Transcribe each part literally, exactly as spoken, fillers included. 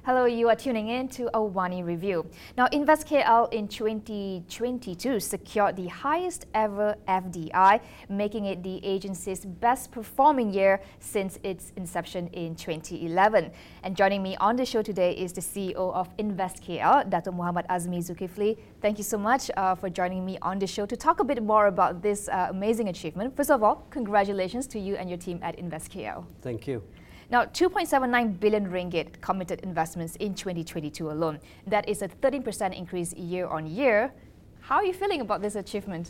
Hello, you are tuning in to Awani Review. Now, InvestKL in twenty twenty-two secured the highest ever F D I, making it the agency's best performing year since its inception in twenty eleven. And joining me on the show today is the C E O of InvestKL, Dato' Muhammad Azmi Zulkifli. Thank you so much uh, for joining me on the show to talk a bit more about this uh, amazing achievement. First of all, congratulations to you and your team at InvestKL. Thank you. Now, two point seven nine billion ringgit committed investments in twenty twenty-two alone. That is a thirteen percent increase year on year. How are you feeling about this achievement?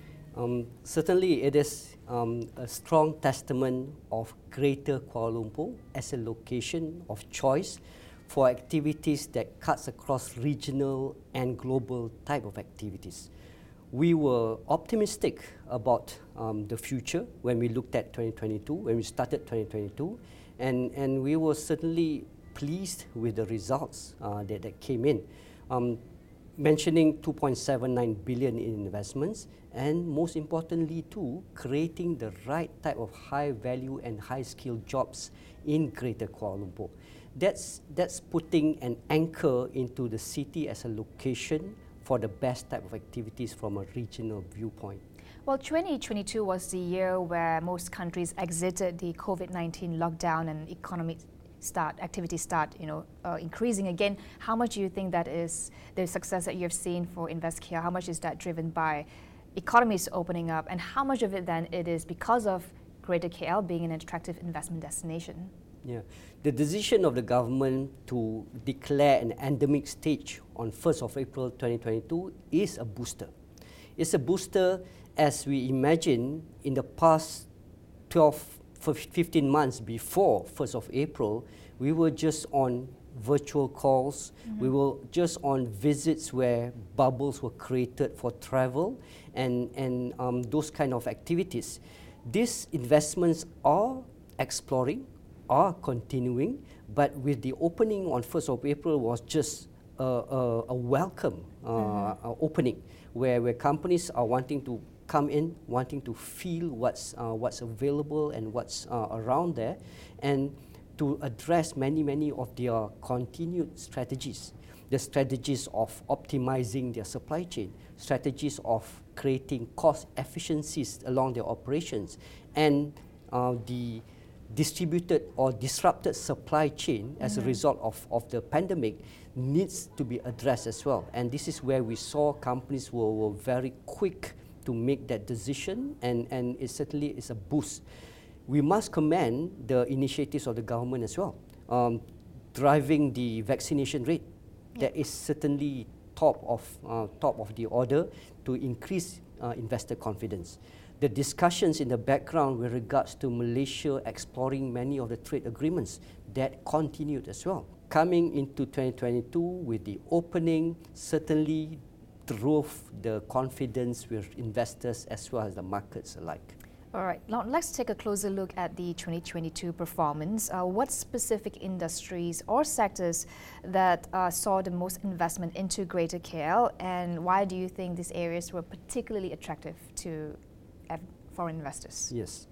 Um, certainly, it is um, a strong testament of Greater Kuala Lumpur as a location of choice for activities that cuts across regional and global type of activities. We were optimistic about um, the future when we looked at twenty twenty-two, when we started twenty twenty-two, and, and we were certainly pleased with the results uh, that, that came in. Um, mentioning two point seven nine billion in investments, and most importantly too, creating the right type of high value and high skilled jobs in Greater Kuala Lumpur. That's, that's putting an anchor into the city as a location for the best type of activities from a regional viewpoint. Well, twenty twenty-two was the year where most countries exited the COVID nineteen lockdown and economic start, activity start, you know, uh, increasing again. How much do you think that is the success that you've seen for InvestKL? How much is that driven by economies opening up, and how much of it then it is because of Greater K L being an attractive investment destination? Yeah, the decision of the government to declare an endemic stage on first of April twenty twenty-two is a booster. It's a booster as we imagine in the past twelve, fifteen months before first of April, we were just on virtual calls, mm-hmm. we were just on visits where bubbles were created for travel and, and um, those kind of activities. These investments are exploring, are continuing, but with the opening on first of April was just a, a, a welcome uh, mm-hmm. uh, opening where, where companies are wanting to come in, wanting to feel what's, uh, what's available and what's uh, around there, and to address many, many of their continued strategies. The strategies of optimizing their supply chain, strategies of creating cost efficiencies along their operations, and uh, the distributed or disrupted supply chain as mm-hmm. a result of, of the pandemic needs to be addressed as well. And this is where we saw companies were, were very quick to make that decision, and, and it certainly is a boost. We must commend the initiatives of the government as well. Um, driving the vaccination rate, yeah. that is certainly top of, uh, top of the order to increase uh, investor confidence. The discussions in the background with regards to Malaysia exploring many of the trade agreements, that continued as well. Coming into twenty twenty-two with the opening, certainly drove the confidence with investors as well as the markets alike. All right, now let's take a closer look at the twenty twenty-two performance. Uh, what specific industries or sectors that uh, saw the most investment into Greater K L, and why do you think these areas were particularly attractive to foreign investors? Yes.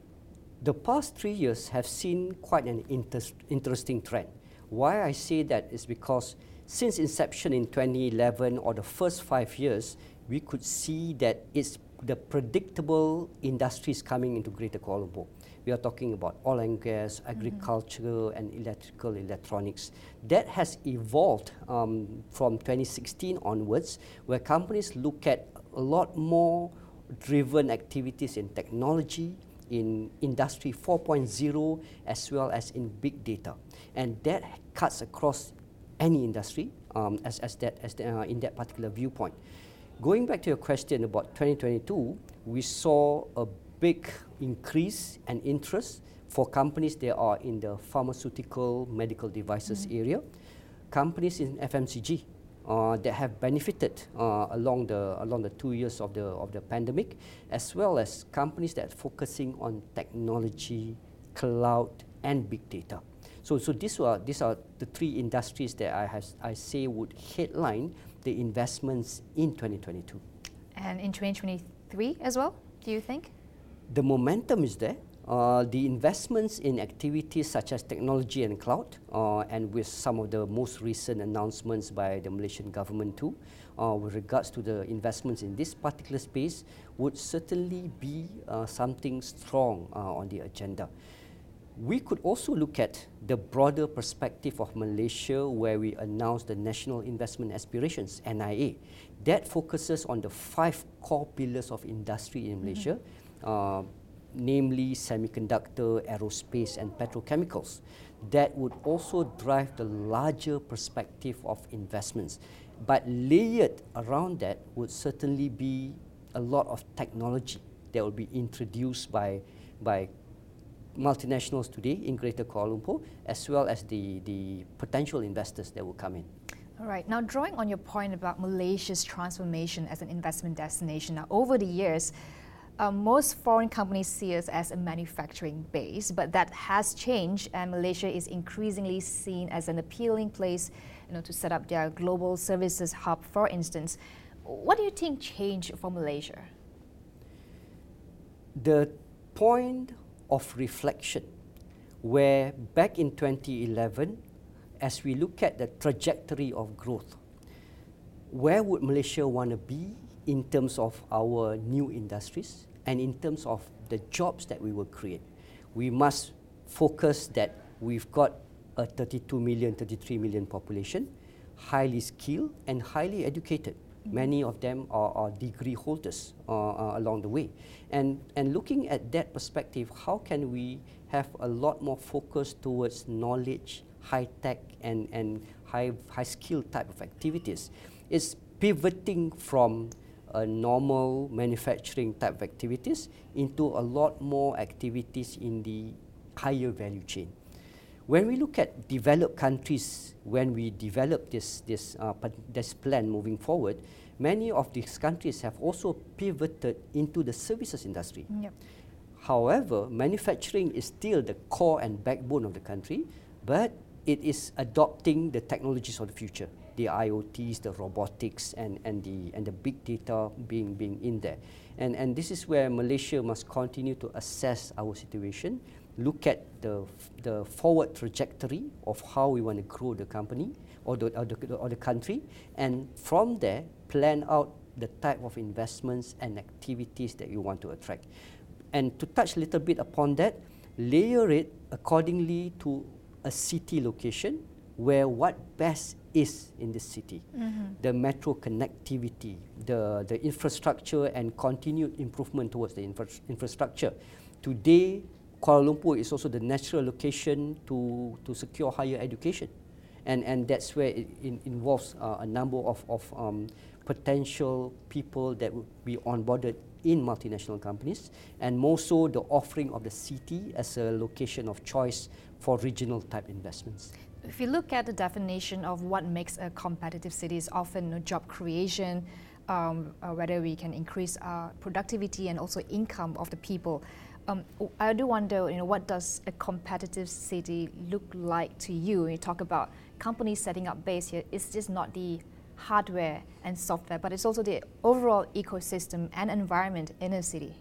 The past three years have seen quite an inter interesting trend. Why I say that is because since inception in twenty eleven, or the first five years, we could see that it's the predictable industries coming into Greater Kuala Lumpur. We are talking about oil and gas, agriculture, mm-hmm. and electrical electronics. That has evolved um, from twenty sixteen onwards, where companies look at a lot more driven activities in technology, in Industry four point oh, as well as in big data. And that cuts across any industry um, as, as that, as the, uh, in that particular viewpoint. Going back to your question about twenty twenty-two, we saw a big increase and interest for companies that are in the pharmaceutical, medical devices mm-hmm. area, companies in F M C G uh, that have benefited uh, along the along the two years of the of the pandemic, as well as companies that are focusing on technology, cloud, and big data. So, so these are these are the three industries that I has I say would headline the investments in twenty twenty-two. And in twenty twenty-three as well, do you think? The momentum is there. Uh, the investments in activities such as technology and cloud, uh, and with some of the most recent announcements by the Malaysian government too, uh, with regards to the investments in this particular space, would certainly be uh, something strong uh, on the agenda. We could also look at the broader perspective of Malaysia, where we announced the National Investment Aspirations, N I A. That focuses on the five core pillars of industry in Malaysia, mm-hmm. uh, namely semiconductor, aerospace and petrochemicals. That would also drive the larger perspective of investments. But layered around that would certainly be a lot of technology that will be introduced by, by multinationals today in Greater Kuala Lumpur, as well as the, the potential investors that will come in. All right. Now, drawing on your point about Malaysia's transformation as an investment destination, now over the years, Um, most foreign companies see us as a manufacturing base, but that has changed, and Malaysia is increasingly seen as an appealing place, you know, to set up their global services hub, for instance. What do you think changed for Malaysia? The point of reflection, where back in twenty eleven, as we look at the trajectory of growth, where would Malaysia want to be in terms of our new industries and in terms of the jobs that we will create? We must focus that we've got a thirty-two million, thirty-three million population, highly skilled and highly educated. Mm-hmm. Many of them are, are degree holders uh, uh, along the way. And, and looking at that perspective, how can we have a lot more focus towards knowledge, high-tech and, and high, high-skill type of activities? It's pivoting from a normal manufacturing type of activities into a lot more activities in the higher value chain. When we look at developed countries, when we develop this, this, uh, this plan moving forward, many of these countries have also pivoted into the services industry. Yep. However, manufacturing is still the core and backbone of the country, but it is adopting the technologies of the future, the I O Ts, the robotics, and, and, the, and the big data being, being in there. And, and this is where Malaysia must continue to assess our situation, look at the, the forward trajectory of how we want to grow the company or the, or, the, or the country, and from there, plan out the type of investments and activities that you want to attract. And to touch a little bit upon that, layer it accordingly to a city location where what best is in the city. Mm-hmm. The metro connectivity, the, the infrastructure and continued improvement towards the infra infrastructure. Today, Kuala Lumpur is also the natural location to, to secure higher education. And, and that's where it, it involves uh, a number of, of um, potential people that will be onboarded in multinational companies, and more so the offering of the city as a location of choice for regional type investments. If you look at the definition of what makes a competitive city, is often you know, job creation, um, uh, whether we can increase our productivity and also income of the people. Um, I do wonder, you know, what does a competitive city look like to you? When you talk about companies setting up base here, it's just not the hardware and software, but it's also the overall ecosystem and environment in a city.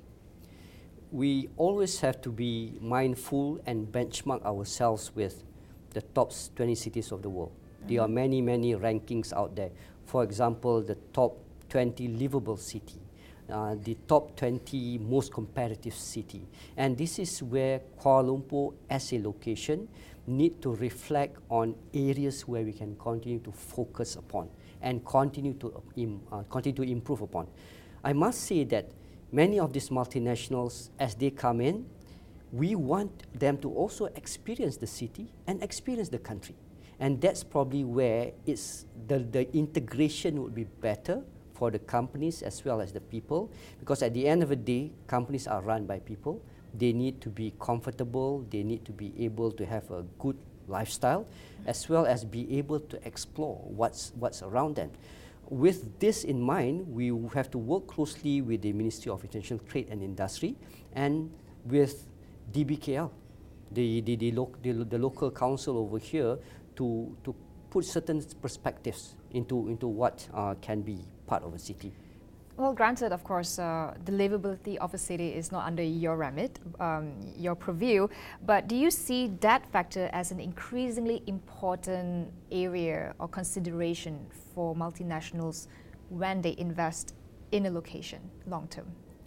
We always have to be mindful and benchmark ourselves with the top twenty cities of the world. Mm-hmm. There are many, many rankings out there. For example, the top twenty livable city, uh, the top twenty most competitive city. And this is where Kuala Lumpur as a location need to reflect on areas where we can continue to focus upon and continue to, im uh, continue to improve upon. I must say that many of these multinationals, as they come in, we want them to also experience the city and experience the country. And that's probably where it's the, the integration would be better for the companies as well as the people, because at the end of the day, companies are run by people. They need to be comfortable, they need to be able to have a good lifestyle, as well as be able to explore what's, what's around them. With this in mind, we have to work closely with the Ministry of International Trade and Industry and with D B K L, the, the, the, lo the, the local council over here, to, to put certain perspectives into, into what uh, can be part of a city. Well, granted, of course, uh, the livability of a city is not under your remit, um, your purview, but do you see that factor as an increasingly important area or consideration for multinationals when they invest in a location long term?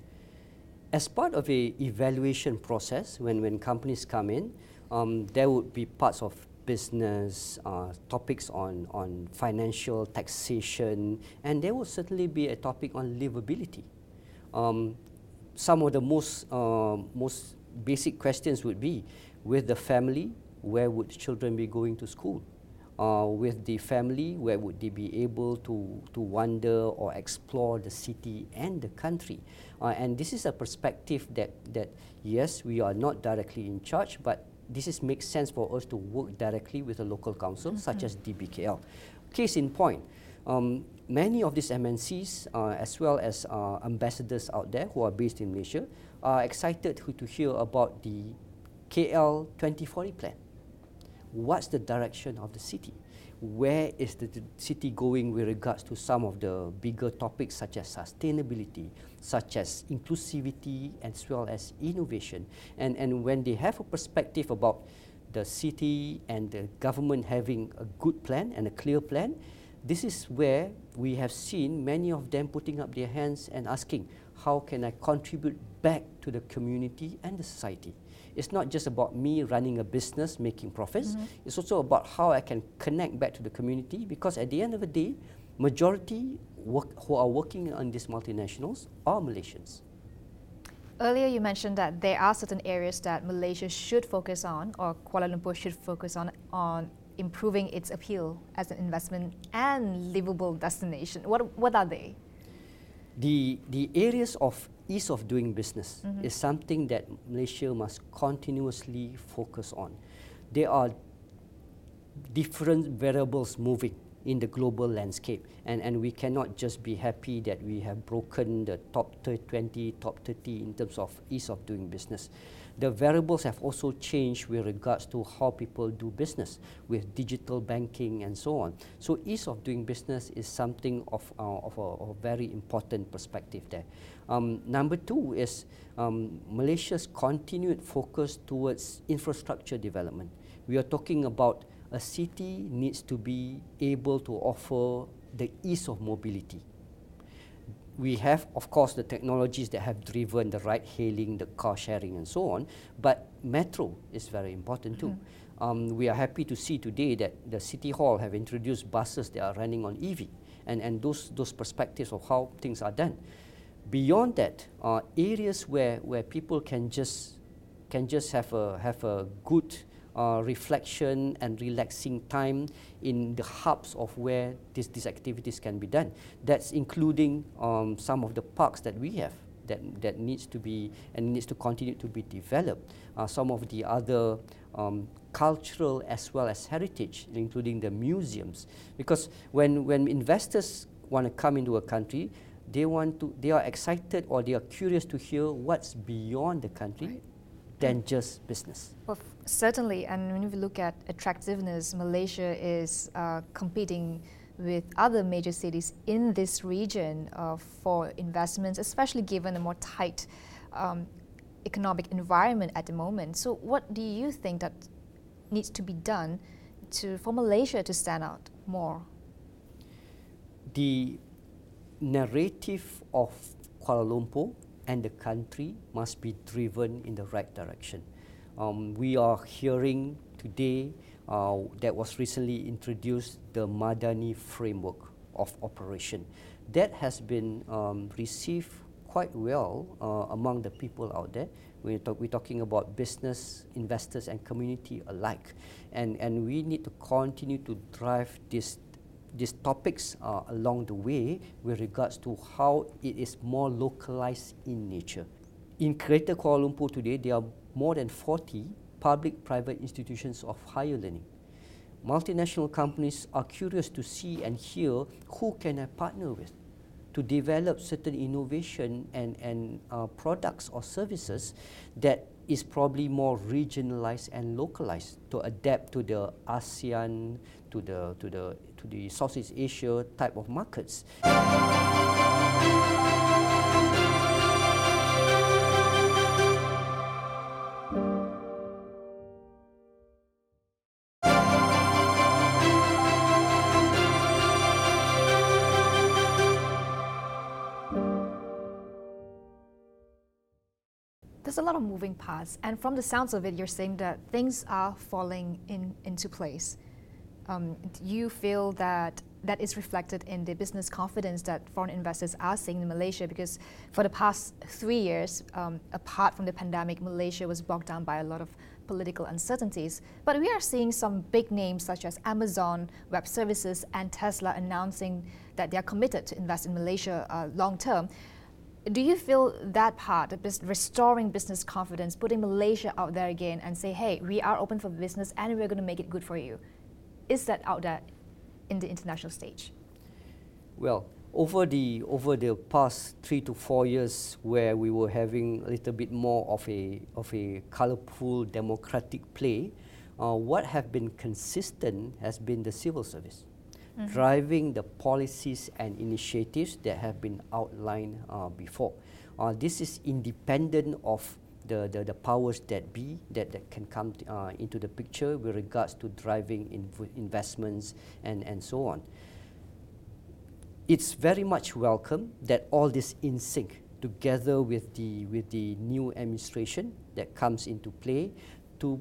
As part of a evaluation process, when, when companies come in, um, there would be parts of business, uh, topics on, on financial taxation, and there will certainly be a topic on livability. Um, some of the most, uh, most basic questions would be, with the family, where would children be going to school? Uh, with the family, where would they be able to, to wander or explore the city and the country? Uh, and this is a perspective that, that, yes, we are not directly in charge, but this is, makes sense for us to work directly with a local council, mm-hmm. such as D B K L. Case in point, um, many of these M N Cs, uh, as well as uh, ambassadors out there who are based in Malaysia, are excited to, to hear about the K L twenty forty plan. What's the direction of the city? Where is the, the city going with regards to some of the bigger topics such as sustainability, such as inclusivity, as well as innovation? And, and when they have a perspective about the city and the government having a good plan and a clear plan, this is where we have seen many of them putting up their hands and asking, how can I contribute back to the community and the society? It's not just about me running a business, making profits. Mm-hmm. It's also about how I can connect back to the community, because at the end of the day, majority work, who are working on these multinationals are Malaysians. Earlier you mentioned that there are certain areas that Malaysia should focus on, or Kuala Lumpur should focus on, on improving its appeal as an investment and livable destination. What, what are they? The, the areas of ease of doing business mm-hmm. is something that Malaysia must continuously focus on. There are different variables moving in the global landscape, and, and we cannot just be happy that we have broken the top twenty, top thirty in terms of ease of doing business. The variables have also changed with regards to how people do business with digital banking and so on. So ease of doing business is something of, uh, of, a, of a very important perspective there. Um, number two is um, Malaysia's continued focus towards infrastructure development. We are talking about a city needs to be able to offer the ease of mobility. We have, of course, the technologies that have driven the ride-hailing, the car sharing, and so on, but metro is very important too. Mm-hmm. Um, we are happy to see today that the City Hall have introduced buses that are running on E V, and, and those, those perspectives of how things are done. Beyond that, uh, areas where, where people can just, can just have a, have a good Uh, reflection and relaxing time in the hubs of where this, these activities can be done. That's including um, some of the parks that we have that, that needs to be and needs to continue to be developed. Uh, some of the other um, cultural as well as heritage, including the museums. Because when, when investors want to come into a country, they want to, they are excited or they are curious to hear what's beyond the country. Right. Than just business. Well, certainly, and when we look at attractiveness, Malaysia is uh, competing with other major cities in this region uh, for investments, especially given a more tight um, economic environment at the moment. So what do you think that needs to be done to, for Malaysia to stand out more? The narrative of Kuala Lumpur and the country must be driven in the right direction. Um, we are hearing today uh, that was recently introduced the Madani framework of operation. That has been um, received quite well uh, among the people out there. We're, talk, we're talking about business, investors, and community alike. And, and we need to continue to drive this these topics uh, along the way with regards to how it is more localized in nature. In Greater Kuala Lumpur today, there are more than forty public-private institutions of higher learning. Multinational companies are curious to see and hear who can I partner with to develop certain innovation and, and uh, products or services that is probably more regionalized and localized to adapt to the ASEAN, to the to the to the Southeast Asia type of markets. There's a lot of moving parts, and from the sounds of it, you're saying that things are falling in, into place. Um, do you feel that that is reflected in the business confidence that foreign investors are seeing in Malaysia? Because for the past three years, um, apart from the pandemic, Malaysia was bogged down by a lot of political uncertainties. But we are seeing some big names such as Amazon Web Services and Tesla announcing that they are committed to invest in Malaysia uh, long term. Do you feel that part, the bus- restoring business confidence, putting Malaysia out there again and say, hey, we are open for business and we're going to make it good for you? Is that out there in the international stage? Well, over the over the past three to four years, where we were having a little bit more of a of a colourful democratic play, uh, what have been consistent has been the civil service, mm-hmm. driving the policies and initiatives that have been outlined uh, before. Uh, this is independent of The, the, the powers that be that, that can come t- uh, into the picture with regards to driving inv- investments and, and so on. It's very much welcome that all this in sync together with the with the new administration that comes into play to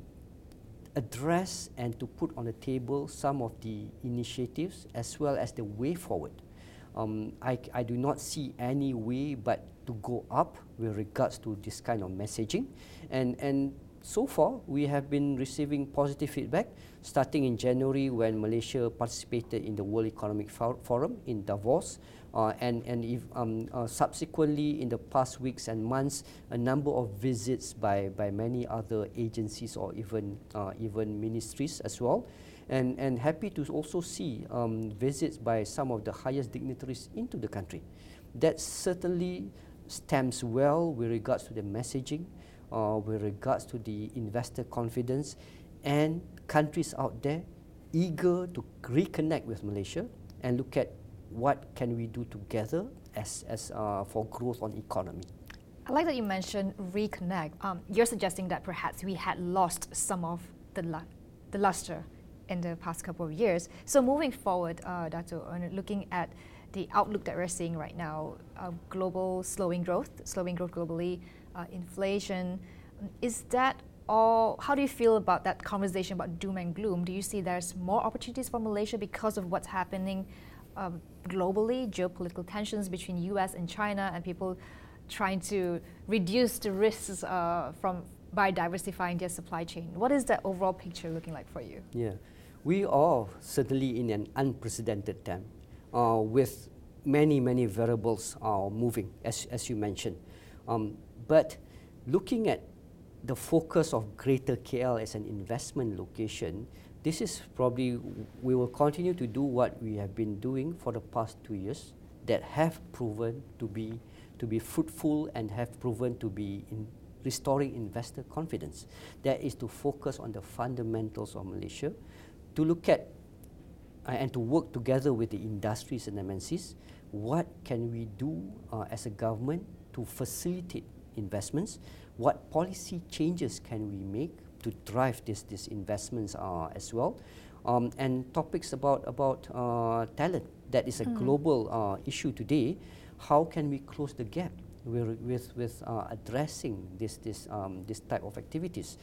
address and to put on the table some of the initiatives as well as the way forward. Um, I, I do not see any way but to go up with regards to this kind of messaging, and and so far we have been receiving positive feedback starting in January when Malaysia participated in the World Economic For- Forum in Davos, uh, and and if, um, uh, subsequently in the past weeks and months a number of visits by by many other agencies or even uh, even ministries as well. And, and happy to also see um, visits by some of the highest dignitaries into the country. That certainly stems well with regards to the messaging, uh, with regards to the investor confidence, and countries out there eager to reconnect with Malaysia and look at what can we do together as, as uh, for growth on economy. I like that you mentioned reconnect. Um, you're suggesting that perhaps we had lost some of the, lu- the luster in the past couple of years. So moving forward, uh, Dato', looking at the outlook that we're seeing right now, uh, global slowing growth, slowing growth globally, uh, inflation, is that all, how do you feel about that conversation about doom and gloom? Do you see there's more opportunities for Malaysia because of what's happening um, globally, geopolitical tensions between U S and China, and people trying to reduce the risks uh, from by diversifying their supply chain? What is the overall picture looking like for you? Yeah, we are certainly in an unprecedented time uh, with many, many variables uh, moving, as, as you mentioned. Um, but looking at the focus of Greater K L as an investment location, this is probably, we will continue to do what we have been doing for the past two years that have proven to be, to be fruitful and have proven to be in restoring investor confidence. That is to focus on the fundamentals of Malaysia, to look at uh, and to work together with the industries and M N Cs. What can we do uh, as a government to facilitate investments? What policy changes can we make to drive this, these investments uh, as well? Um, and topics about, about uh, talent. That is a mm. global uh, issue today. How can we close the gap with, with, with uh, addressing this, this, um, this type of activities?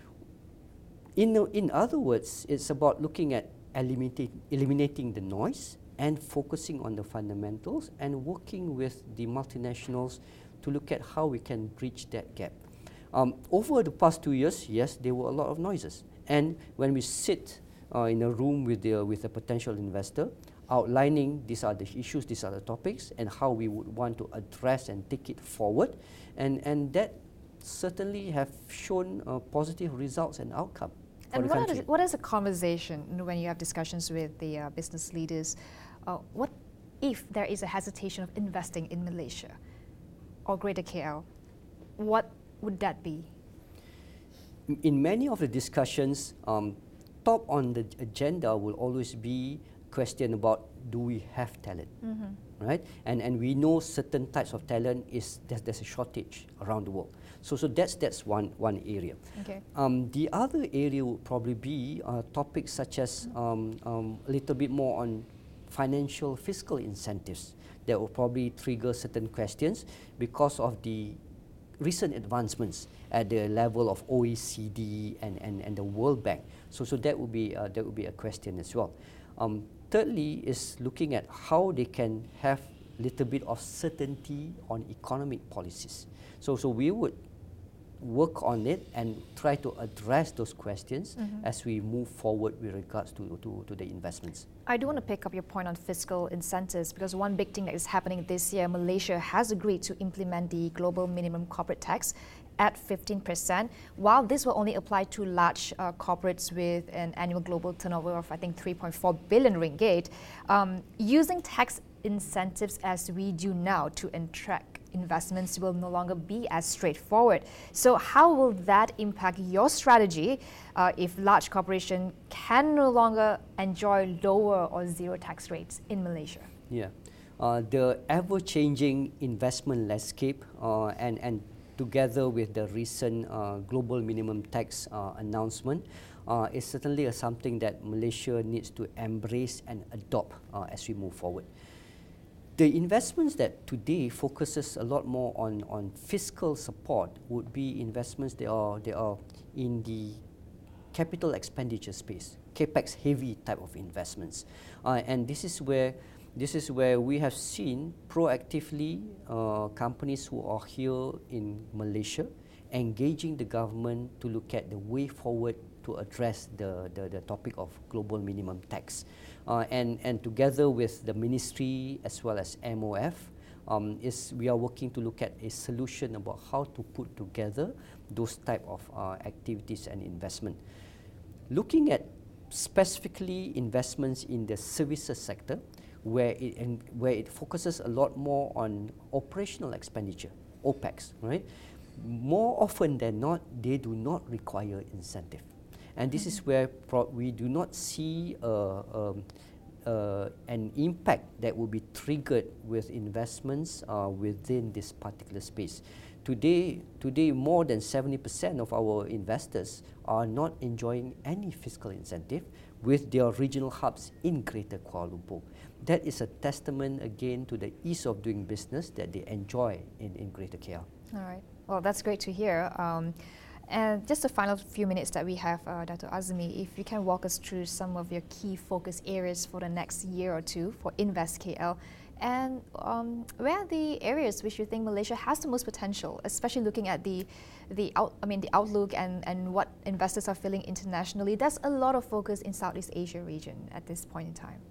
In, in other words, it's about looking at eliminating, eliminating the noise and focusing on the fundamentals and working with the multinationals to look at how we can bridge that gap. Um, over the past two years, yes, there were a lot of noises. And when we sit uh, in a room with, the, with a potential investor, outlining these are the issues, these are the topics, and how we would want to address and take it forward, and, and that certainly have shown uh, positive results and outcome. And what, is, what is a conversation when you have discussions with the uh, business leaders? Uh, what if there is a hesitation of investing in Malaysia or Greater K L? What would that be? In many of the discussions, um, top on the agenda will always be question about, do we have talent, mm-hmm. right? And and we know certain types of talent is there's, there's a shortage around the world. So so that's that's one one area. Okay. Um, the other area would probably be uh, topics such as um, um, a little bit more on financial fiscal incentives that will probably trigger certain questions because of the recent advancements at the level of O E C D and, and, and the World Bank. So, so that would be uh, that would be a question as well. Um, thirdly, is looking at how they can have little bit of certainty on economic policies. So, so we would work on it and try to address those questions mm-hmm. as we move forward with regards to, to, to the investments. I do want to pick up your point on fiscal incentives, because one big thing that is happening this year, Malaysia has agreed to implement the global minimum corporate tax at fifteen percent. While this will only apply to large uh, corporates with an annual global turnover of, I think, three point four billion ringgit, um, using tax incentives as we do now to attract investments will no longer be as straightforward. So how will that impact your strategy uh, if large corporations can no longer enjoy lower or zero tax rates in Malaysia? Yeah, uh, the ever-changing investment landscape uh, and, and together with the recent uh, global minimum tax uh, announcement uh, is certainly uh, something that Malaysia needs to embrace and adopt uh, as we move forward. The investments that today focuses a lot more on, on fiscal support would be investments that are, that are in the capital expenditure space, capex heavy type of investments. Uh, and this is where this is where we have seen proactively uh, companies who are here in Malaysia engaging the government to look at the way forward to address the, the, the topic of global minimum tax. Uh, and, and together with the ministry as well as M O F, um, is we are working to look at a solution about how to put together those type of uh, activities and investment. Looking at specifically investments in the services sector, where it, and where it focuses a lot more on operational expenditure, OPEX, right? More often than not, they do not require incentive. And this is where pro we do not see uh, um, uh, an impact that will be triggered with investments uh, within this particular space. Today, today more than seventy percent of our investors are not enjoying any fiscal incentive with their regional hubs in Greater Kuala Lumpur. That is a testament again to the ease of doing business that they enjoy in, in Greater K L. All right. Well, that's great to hear. Um, And just the final few minutes that we have, uh, Dato' Azmi, if you can walk us through some of your key focus areas for the next year or two for Invest K L, and um, where are the areas which you think Malaysia has the most potential, especially looking at the the out, I mean the outlook and, and what investors are feeling internationally. There's a lot of focus in Southeast Asia region at this point in time.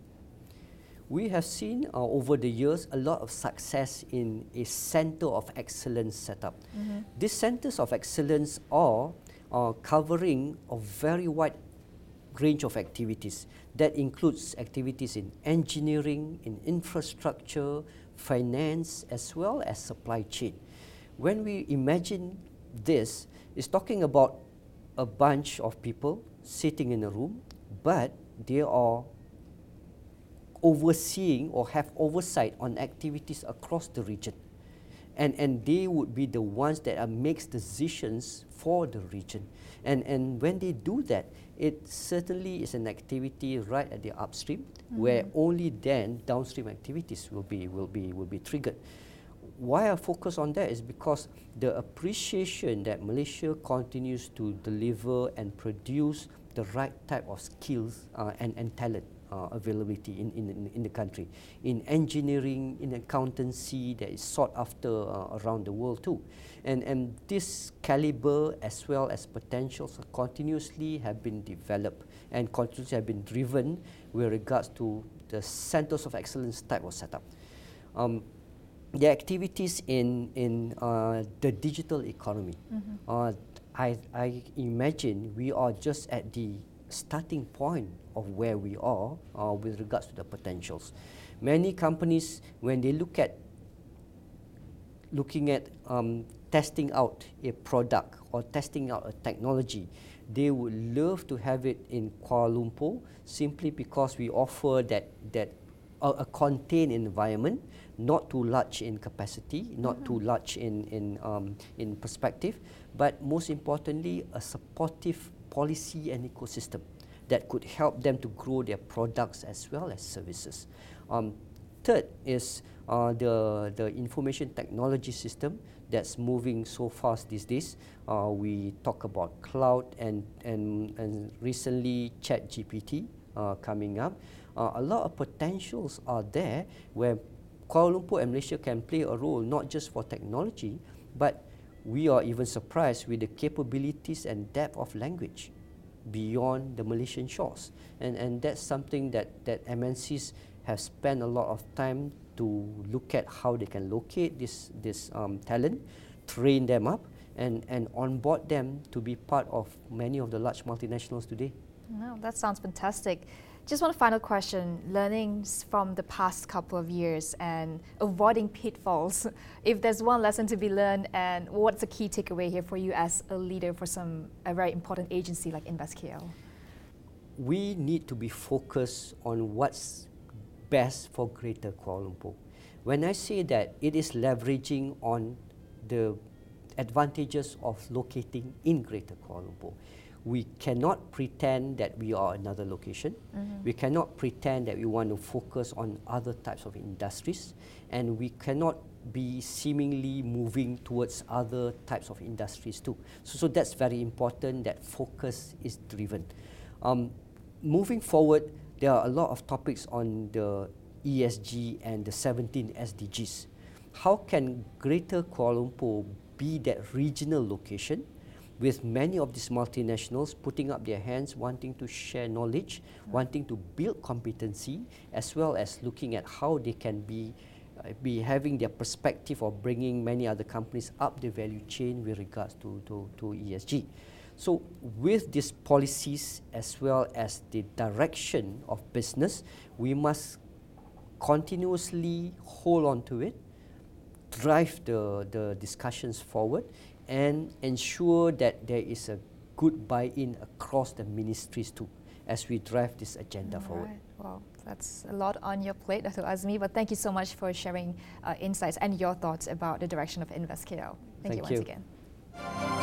We have seen uh, over the years a lot of success in a center of excellence setup. Mm-hmm. These centers of excellence are uh, covering a very wide range of activities. That includes activities in engineering, in infrastructure, finance, as well as supply chain. When we imagine this, it's talking about a bunch of people sitting in a room, but they are overseeing or have oversight on activities across the region. And, and they would be the ones that are makes decisions for the region. And, and when they do that, it certainly is an activity right at the upstream, mm-hmm. where only then downstream activities will be, will be, will be triggered. Why I focus on that is because the appreciation that Malaysia continues to deliver and produce the right type of skills uh, and, and talent Uh, availability in, in, in the country, in engineering, in accountancy that is sought after uh, around the world too. And, and this caliber as well as potentials continuously have been developed and continuously have been driven with regards to the centers of excellence type of setup. Um, the activities in, in uh, the digital economy, mm-hmm. uh, I, I imagine we are just at the starting point of where we are uh, with regards to the potentials. Many companies, when they look at looking at um, testing out a product or testing out a technology, they would love to have it in Kuala Lumpur simply because we offer that that uh, a contained environment, not too large in capacity, not mm-hmm. too large in in um, in perspective, but most importantly, a supportive policy and ecosystem that could help them to grow their products as well as services. Um, third is uh, the, the information technology system that's moving so fast these days. Uh, we talk about cloud and, and, and recently ChatGPT uh, coming up. Uh, a lot of potentials are there where Kuala Lumpur and Malaysia can play a role not just for technology, but we are even surprised with the capabilities and depth of language beyond the Malaysian shores. And, and that's something that, that M N Cs have spent a lot of time to look at how they can locate this, this um, talent, train them up, and, and onboard them to be part of many of the large multinationals today. No, that sounds fantastic. Just one final question, learnings from the past couple of years and avoiding pitfalls. If there's one lesson to be learned, and what's the key takeaway here for you as a leader for some a very important agency like InvestKL? We need to be focused on what's best for Greater Kuala Lumpur. When I say that, it is leveraging on the advantages of locating in Greater Kuala Lumpur. We cannot pretend that we are another location. Mm-hmm. We cannot pretend that we want to focus on other types of industries, and we cannot be seemingly moving towards other types of industries too. So, so that's very important, that focus is driven. Um, moving forward, there are a lot of topics on the E S G and the seventeen S D Gs. How can Greater Kuala Lumpur be that regional location with many of these multinationals putting up their hands, wanting to share knowledge, mm-hmm. wanting to build competency, as well as looking at how they can be, uh, be having their perspective of bringing many other companies up the value chain with regards to, to, to E S G. So with these policies as well as the direction of business, we must continuously hold on to it, drive the, the discussions forward, and ensure that there is a good buy-in across the ministries too, as we drive this agenda All forward. Right. Well, that's a lot on your plate, Dato Azmi, but thank you so much for sharing uh, insights and your thoughts about the direction of InvestKL. Thank, thank you once you. again.